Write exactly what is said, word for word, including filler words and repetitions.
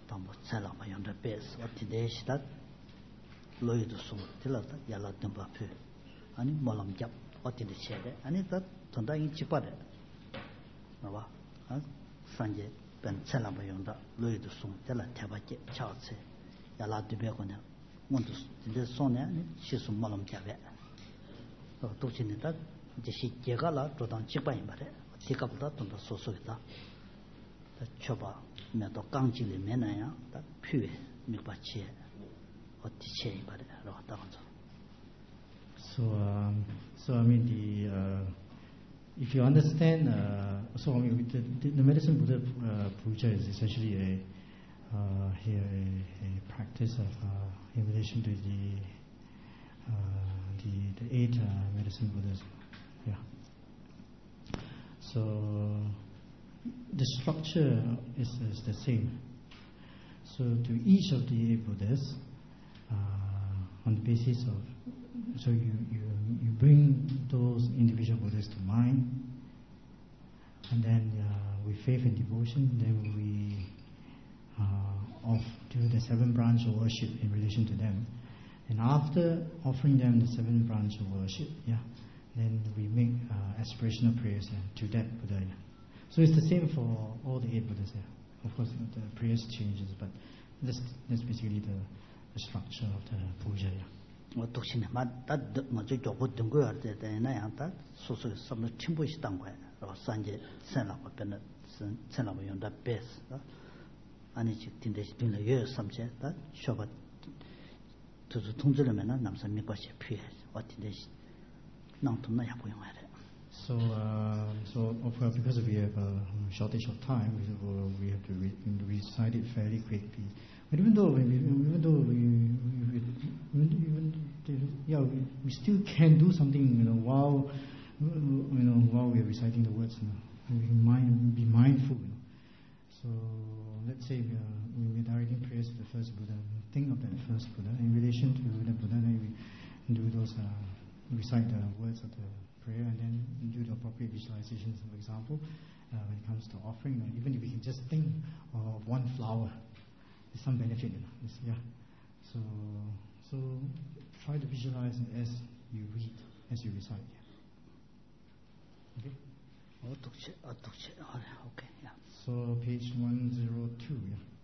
tambo salama yonda bes o tidesh that loyidu sum tilata yala dumba pu ani molam jap o tidesh de ani that tonda in chipare ba sanje ben salama yonda loyidu sum tela tabaje chaatse yala dube kona mondu tide sonne shisu molam jabe to tuchine that jeshi jegala todan chipain bare tikapda tonda sosoita choba medo gangjili menaya da pue mikbachi otiche bare ro taganzo. So um, so I mean the uh, if you understand uh, so I mean the, the, the medicine Buddha uh, puja is essentially a uh, here a, a practice of uh, in relation to the uh, the the eight uh, medicine Buddhas. Yeah. So the structure is, is the same. So to each of the eight Buddhas, uh, on the basis of, so you, you, you bring those individual Buddhas to mind, and then uh, with faith and devotion, then we uh, off do the seven branch of worship in relation to them. And after offering them the seven branch of worship, yeah, then we make uh, aspirational prayers yeah, to that Buddha. Yeah. So it's the same for all the eight Buddhas. Yeah. Of course, the prayers changes, but that's, that's basically the, the structure of the puja. Yeah. What dokshine ma that ma jo jobu dungu arte de na yang ta so so samno chimbo shi dang kwai ro sanje sen la ba ben sen sen la ba yon da bes ani chi tinde shi bin la ye samje da shoba tu tu tong zhe le men na nam sa mi kwa shi pye wa tinde shi nang tu na ya bu yong ai de. So, uh, so of course, because we have a shortage of time, we have to re- recite it fairly quickly. But even though, we, even though we, we, even, even yeah, we, we still can do something, you know, while you know while we are reciting the words. You know, we mind, be mindful. You know. So, let's say we are, we are directing prayers to the first Buddha. Think of that first Buddha in relation to the Buddha. Then we do those, uh, recite the words of the prayer, and then do the appropriate visualizations. For example, uh, when it comes to offering, uh, even if we can just think of one flower, there's some benefit. You know, it's, yeah. So, so try to visualize it as you read, as you recite. Yeah. Okay. Okay. Yeah. So page one zero two. Yeah.